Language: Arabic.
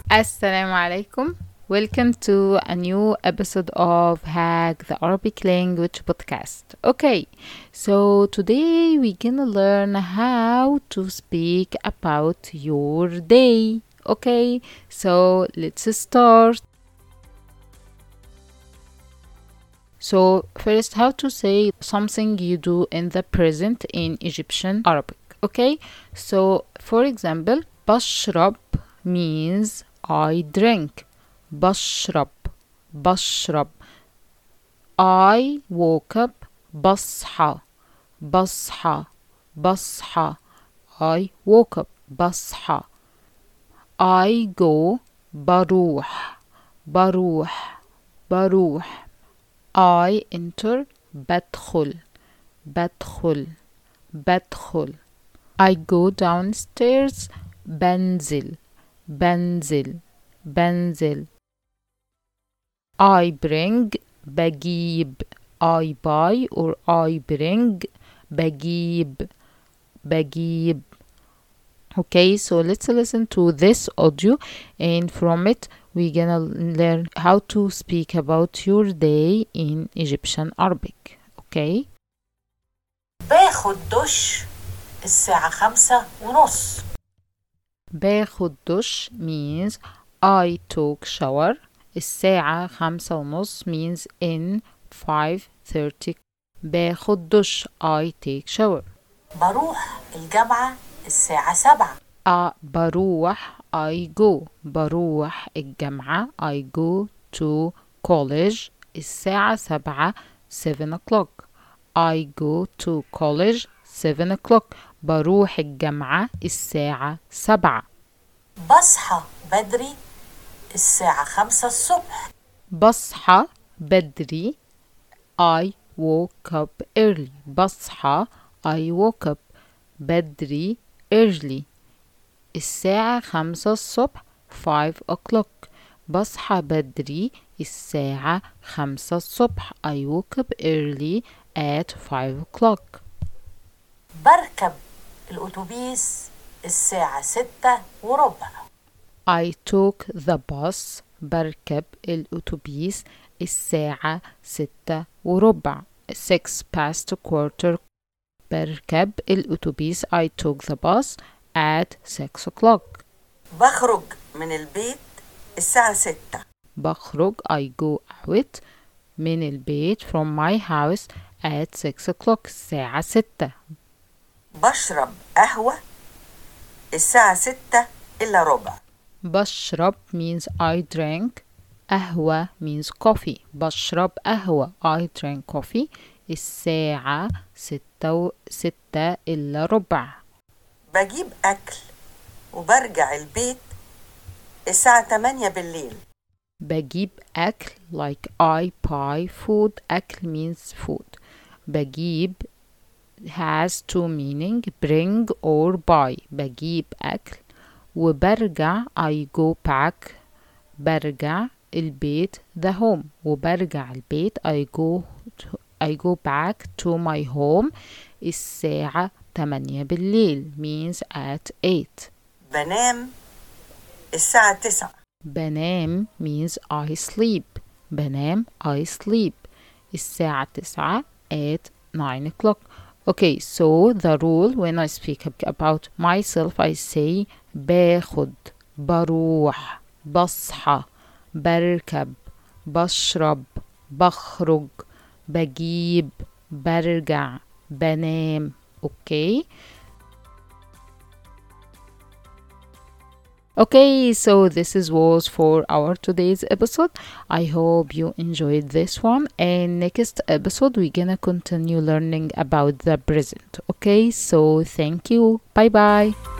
Assalamu alaikum. Welcome to a new episode of Hack the Arabic Language podcast. Okay, so today we're gonna learn how to speak about your day. Okay, so let's start. So first, how to say something you do in the present in Egyptian Arabic. Okay, so for example, بشرب means I drink. بشرب I woke up. بصحى I woke up. بصحى I go. بروح I enter. بدخل I go downstairs. بنزل I bring. بجيب I buy or I bring. بجيب. Okay, so let's listen to this audio, and from it we're gonna learn how to speak about your day in Egyptian Arabic. Okay? باخد دش الساعة 5:30. باخد دش means I took shower. الساعة 5:30 means in 5:30. باخد دش I take shower. بروح الجامعة الساعة 7. بروح I go. بروح الجامعة I go to college الساعة 7. 7 o'clock. I go to college 7 o'clock. بروح الجامعة الساعة 7. بصحى بدري الساعة 5 الصبح. بصحى بدري I woke up early. بصحى I woke up بدري early الساعة 5 الصبح 5 o'clock. بصحى بدري الساعة 5 الصبح I woke up early at 5 o'clock. بركب الأتوبيس الساعة 6:15. I took the bus. بركب الأتوبيس الساعة 6:15. 6 past a quarter. بركب الأتوبيس I took the bus at 6 o'clock. بخرج من البيت الساعة 6. بخرج I go out من البيت from my house at 6 o'clock الساعة 6. بشرب قهوة الساعة 6:15. بشرب means I drink. قهوة means coffee. بشرب قهوة I drink coffee الساعة 6:06. بجيب أكل وبرجع البيت الساعة 8 بالليل. بجيب أكل like I buy food. أكل means food. بجيب has two meaning bring or buy. بجيب أكل وبرجع I go back. برجع البيت the home. وبرجع البيت I go back to my home الساعة 8 بالليل means at 8. بنام الساعة 9. بنام means I sleep. بنام I sleep الساعة 9 at 9 o'clock. Okay, so the rule when I speak about myself I say باخد بروح بصحى بركب بشرب بخرج بجيب برجع بنام. Okay? Okay, so this was for our today's episode. I hope you enjoyed this one, and next episode we're gonna continue learning about the present. Okay, so thank you. Bye bye.